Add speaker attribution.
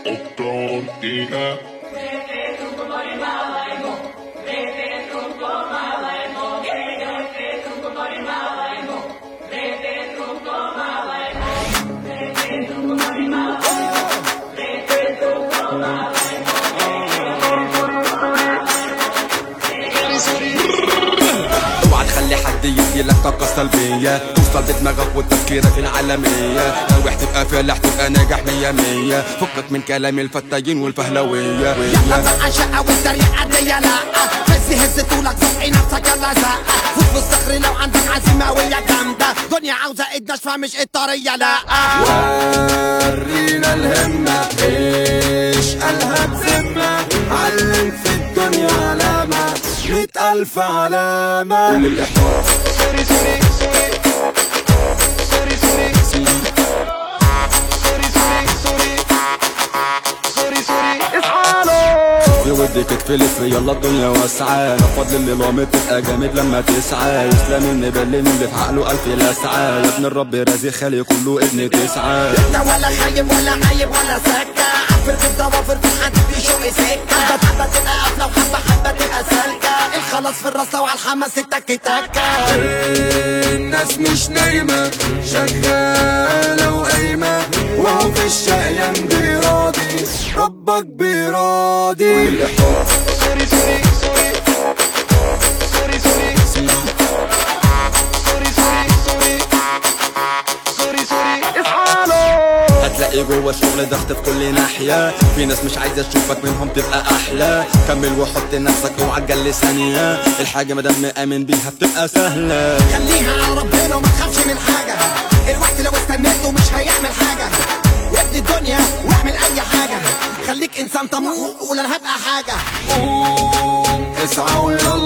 Speaker 1: autoridad.
Speaker 2: يديلك طاقة سلبية توصل بدماغك وتفكيرك العالمية ناوي تبقى فلاح تبقى ناجح 100 فكك من كلام الفتاين والفهلوية.
Speaker 3: يلا بقى شقة والتريقة دي لا هز طولك زقي نفسك يلا زقة فوت في الصخر لو عندك عزيمة ويا جامدة دنيا عاوزة ايد ناشفة مش ايد طرية لا
Speaker 2: ورينا الهمة ايش قالها بذمة علم في الدنيا علامة 100,000 علامة للإحراج. في ودي تتفلف يلا الدنيا واسعة نفضل اللي لامت تبقى جامد لما تسعى يسلم النبل اللي في عقله 1000 لسعة يا ابن الرب رازق خالي كله ابن تسعة
Speaker 3: انت ولا خايب ولا عايب ولا سكة عفر في الضوافر في حد بيشق سكة حبة تبقى قافلة وحبة حبة تبقى سالكة الخلاص في الراس لو عالحماس التك تكة
Speaker 2: الناس مش نايمة شغالة وقايمة وهو في الشقيان بيراضي ربك بيراضي. هتلاقي جوه الشغل ضغط في كل ناحية في ناس مش عايزة تشوفك منهم تبقى أحلى كمل وحط نفسك اوعى تجلي ثانية الحاجة مادام مآمن بيها بتبقى سهلة
Speaker 3: خليها على ربنا وما تخافش من حاجة الوقت لو استنيته مش هيعمل حاجة ابني الدنيا واعمل أي حاجة خليك إنسان طموح وقول أنا هبقى حاجة
Speaker 2: قوم اسعى ويلا